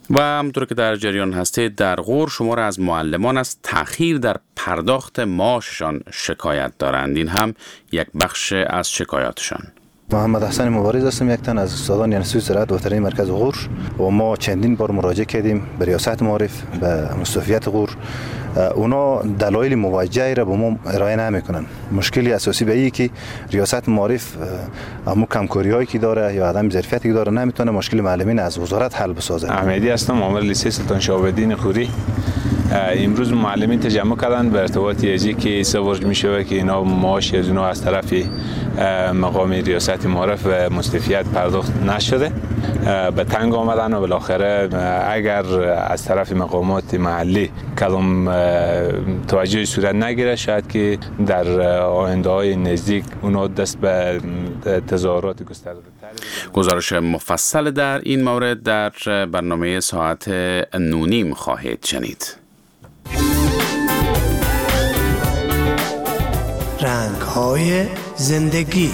و همونطور که در جریان هستید در غور شمار از معلمان از تأخیر در پرداخت معاششان شکایت دارند. این هم یک بخش از شکایاتشان. محمد حسن مبارز هستم، یک تن از استادان انستیتوت زراعت وترنری مرکز غور و ما چندین بار مراجعه کردیم به ریاست معارف، به مستوفیت غور. اونا دلایل موجهی را به ما ارائه نمیکنن. مشکلی اساسی به اینه که ریاست معارف همون کمکاری‌هایی که داره یا عدم ظرفیتی که داره نمیتونه مشکل معلمین از وزارت حل بسازه. احمدی هستم، مامور لیسه سلطان شهاب‌الدین خوری. امروز معلمین تجمع کردن به ارتباط یزی که سوارج میشه که اینا معاش از اونا از طرف مقام ریاست معارف و مستوفیت پرداخت نشده. به تنگ آمدن و بالاخره اگر از طرف مقامات محلی کدام توجهی صورت نگیره شاید که در آینده های نزدیک اونا دست به تظاهرات گسترده. گزارش مفصل در این مورد در برنامه ساعت 9:30 خواهید شنید. رنگ‌های زندگی.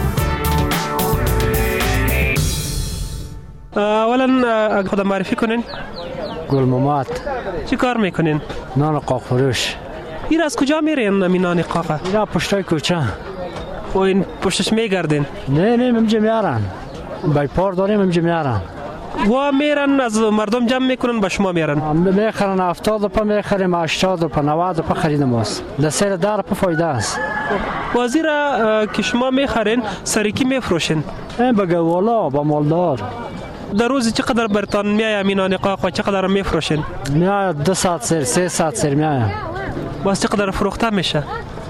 اولا خودم معرفی کنین. گل مماد. چی کار میکنین؟ نان قاق فروش. این از کجا میرین نان قاقه؟ اینا پشتای کوچه. و این پشتش میگردین؟ نه منجا میارن. بایپار داریم منجا میارن. و میرن از مردم جمع میکنن به شما میارن؟ میخرن 70 روپا میخریم 80 روپا 90 روپا خریدم است. در سر دار په فایده است. وزیرا که شما میخرین سریکی میفروشین؟ به گوالا با مالدار. در روزی چقدر برتان میای مینان قاق و چقدر میفروشین؟ میای 2 ساعت سر 3 ساعت سر میای. باز چقدر فروخته میشه؟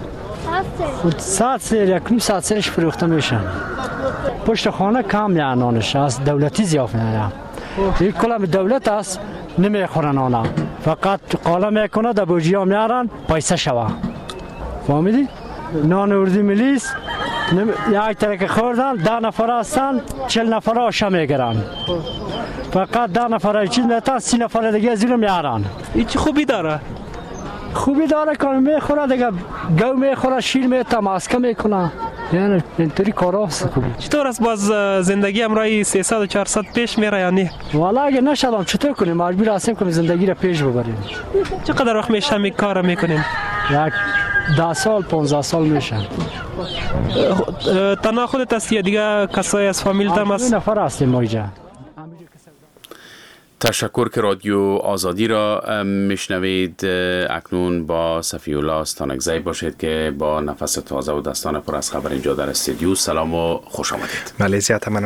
ساعت سر یک ساعت سرش فروخته میشه. پشت خانه کم میانانش از دولتی زیاف میاد. این کلام دولت است نمیخورن آنها. فقط قاله میکنه در بوجیا میارن پیسه شوا. فهمیدی؟ نان اردی ملیس یک ترک خوردن 10 نفر هستن 40 نفر آشا میگیرن. فقط 10 نفر چیز میتن 30 نفر دیگه زیر میارن. این چی خوبی داره؟ خوبی داره که میخوره دیگه گو میخوره شیر میته ماسکه میکنه. یعنی اینطوری کاراست خوبی. چطور است باز زندگی امرای 300 و 400 پیش میره یا نه؟ والا اگه نشدم چطور کنیم مجبور هستیم که زندگی را پیش ببریم. چقدر وقت میشه می کار میکنین؟ یک 10 سال 15 سال میشه. تنها خودت هستی یا دیگه کسایی از فامیل تام است؟ 2 نفر هستیم ما اینجا. تشکر که رادیو آزادی را میشنوید. اکنون با صفی‌الله استانکزی باشید که با نفس تازه و دستان پر از خبر اینجا در استودیو. سلام و خوش آمدید. ملیزی